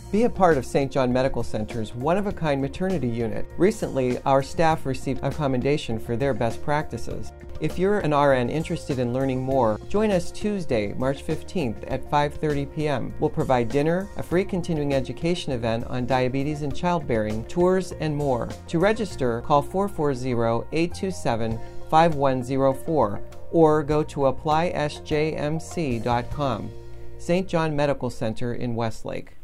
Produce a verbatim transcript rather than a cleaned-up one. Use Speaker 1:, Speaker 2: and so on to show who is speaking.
Speaker 1: Be a part of Saint John Medical Center's one-of-a-kind maternity unit. Recently, our staff received a commendation for their best practices. If you're an R N interested in learning more, join us Tuesday, March fifteenth at five thirty p m We'll provide dinner, a free continuing education event on diabetes and childbearing, tours, and more. To register, call four four zero, eight two seven, five one zero four or go to apply s j m c dot com. Saint John Medical Center in Westlake.